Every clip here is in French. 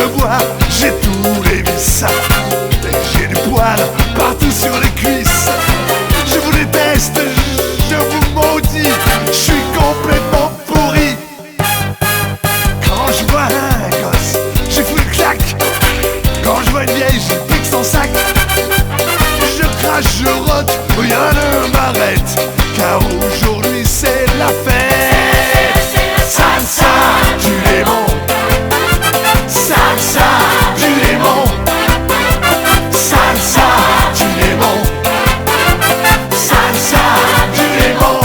je bois, j'ai tous les vices. Et j'ai du poil partout sur les cuisses. Je vous déteste, je vous maudis, je suis complètement pourri. Quand je vois un gosse, j'ai foutu le claque. Quand je vois une vieille, je pique son sac. Je crache, je rote, rien ne m'arrête, car aujourd'hui c'est la fête. Salsa du limon, salsa du limon, salsa du limon, salsa du limon.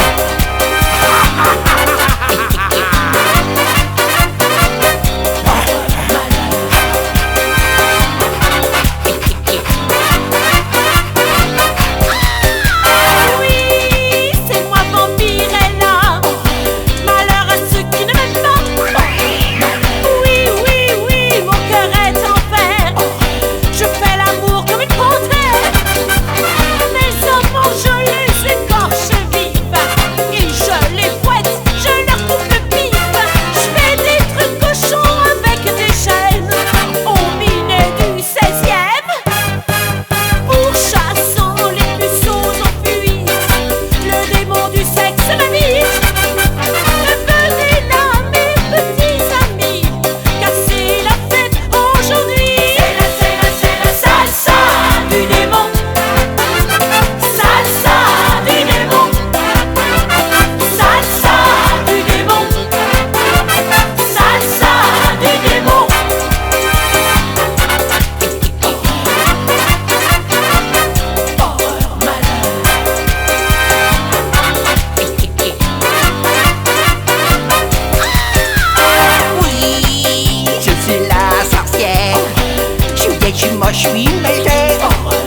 Oui, c'est moi Vampirella. Malheur à ceux qui ne m'aiment pas. Oui, oui, oui, mon cœur est en fer. Je fais l'amour comme une panthère. Mes amants, je les écorche vifs. Et je les fouette, je leur coupe le pif. Je fais des trucs cochons avec des chaînes au minet du 16e. Pourchassant les puceaux en fuite, le démon du sexe m'habite. Venez là mes petits amis, car c'est la fête aujourd'hui. C'est la salsa du démon, salsa du démon, salsa du démon, salsa du démon. Horreur, malheur. Oui, je suis la sorcière. Je suis vieille, je suis moche, je suis méchée.